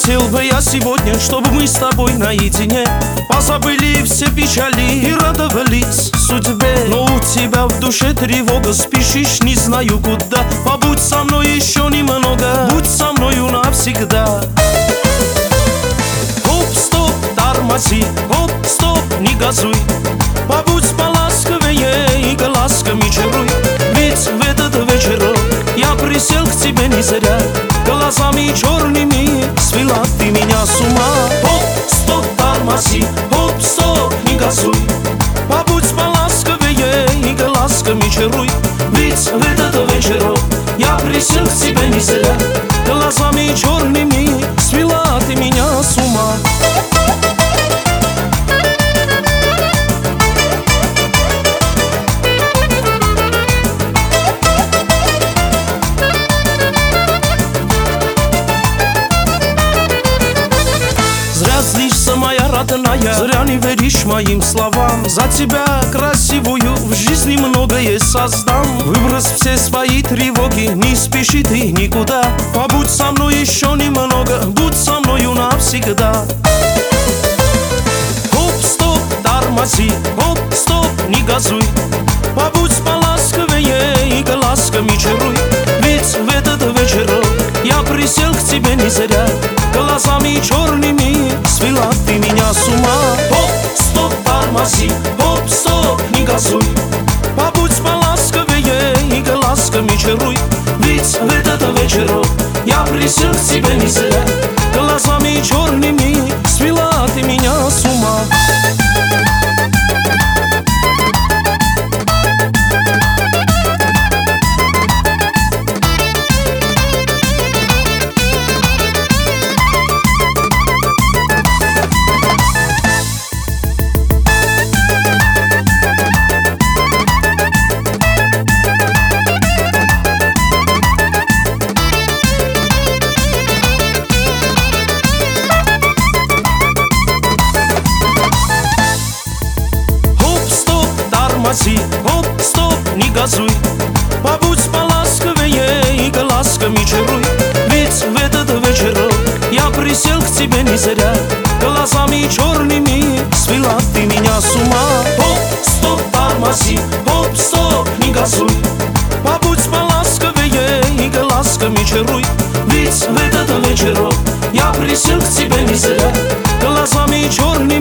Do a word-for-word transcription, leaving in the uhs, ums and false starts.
Хотел бы я сегодня, чтобы мы с тобой наедине позабыли все печали и радовались судьбе. Но у тебя в душе тревога, спешишь не знаю куда. Побудь со мной еще немного, будь со мною навсегда. Хоп, стоп, тормози, хоп, стоп, не газуй. Побудь поласковее и глазками чаруй. Ведь в этот вечерок я присел к тебе не зря. Глазами черными свела ты меня с ума. Хоп, стоп, тормози, хоп, стоп, не газуй. Побудь поласковее и глазками чаруй. Ведь в этот вечерок я присел к тебе не зря. Глазами черными свела ты меня с ума. Злишься, моя родная, зря не веришь моим словам. За тебя красивую в жизни многое создам. Выбрось все свои тревоги, не спеши ты никуда. Побудь со мной еще немного, будь со мною навсегда. Хоп, стоп, тормози, хоп, стоп, не газуй. Побудь поласковее и глазками чаруй. Ведь в этот вечерок я присел к тебе не зря. Глазами черными свела ты меня с ума. Хоп, стоп, тормози, хоп, стоп, не газуй. Побудь поласковее и глазками чаруй. Ведь в этот вечерок я присел к тебе не зря. Глазами черными свела ты меня с ума. Хоп, стоп, не газуй. Побудь поласковее и глазками чаруй. Ведь в этот вечерок я присел к тебе не зря. Глазами черными свела ты меня с ума. Хоп, стоп, тормози, хоп, стоп, не газуй. Побудь поласковее и глазками чаруй. Ведь в этот вечерок я присел к тебе не зря. Глазами черными